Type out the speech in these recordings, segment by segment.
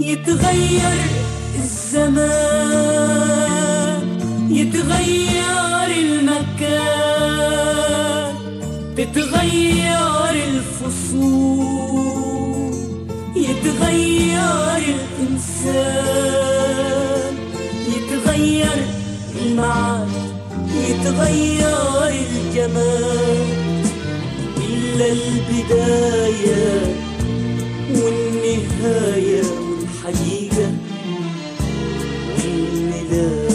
يتغير الزمان، يتغير المكان، تتغير الفصول، يتغير الإنسان، يتغير المعاد، يتغير الجمال، إلا البداية والنهاية والحقيقة والميلاد.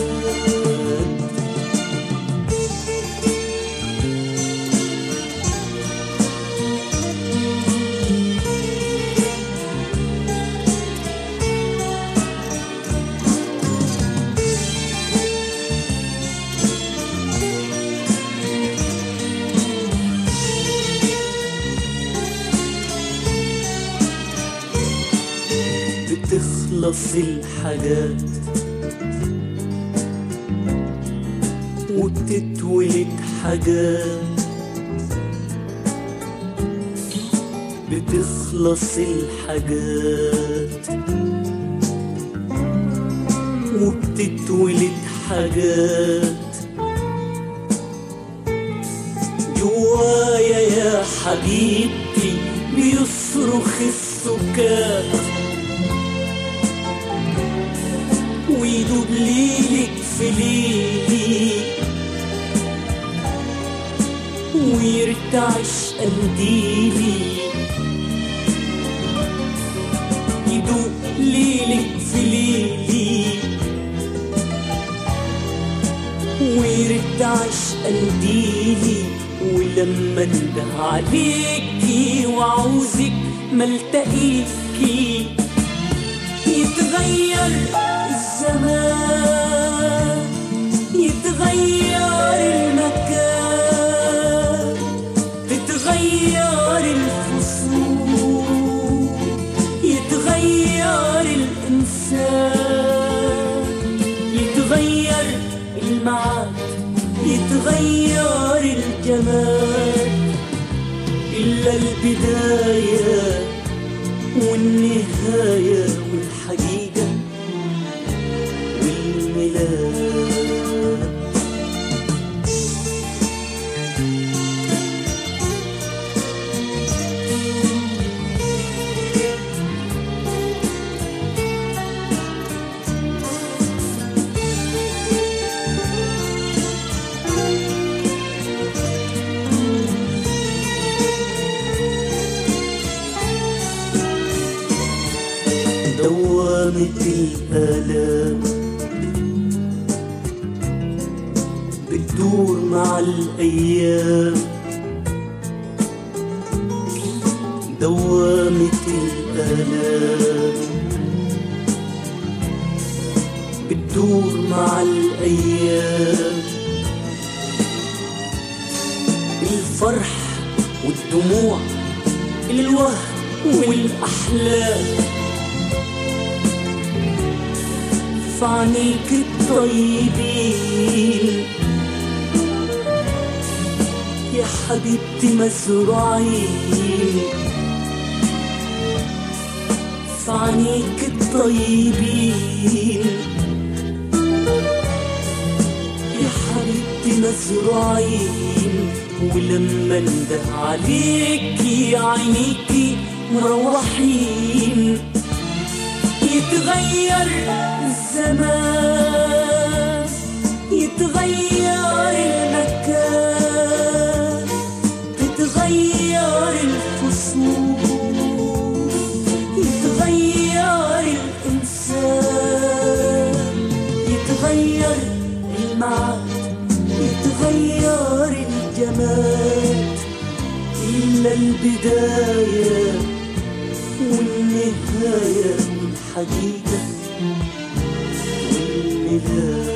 بتخلص الحاجات وبتتولد حاجات، بتخلص الحاجات وبتتولد حاجات. جوايا يا حبيبتي بيصرخ السكات، ويدوب ليلك في ليلي، ويرتعش قنديلي. يدوب ليلك في ليلي، ويرتعش قنديلي. ولما انده عليكي وعوزك ملتقيكي، يتغير الزمان، يتغير المكان، تتغير الفصول، يتغير الإنسان، يتغير المعاد، يتغير الجمال، إلا البداية والنهاية والحقيقة والميلاد. دوامة الآلام بتدور مع الأيام، دوامة الآلام بتدور مع الأيام. الفرح والدموع، الوهم والأحلام، فعنيك الطيبين يا حبيبتي مزروعين، فعنيك الطيبين يا حبيبتي مزروعين. ولما انده عليكي عينيكي مروحين، يتغير الزمان، يتغير المكان، تتغير الفصول، يتغير الإنسان، يتغير المعاد، يتغير الجمال، إلا البداية والنهاية والحقيقة والميلاد.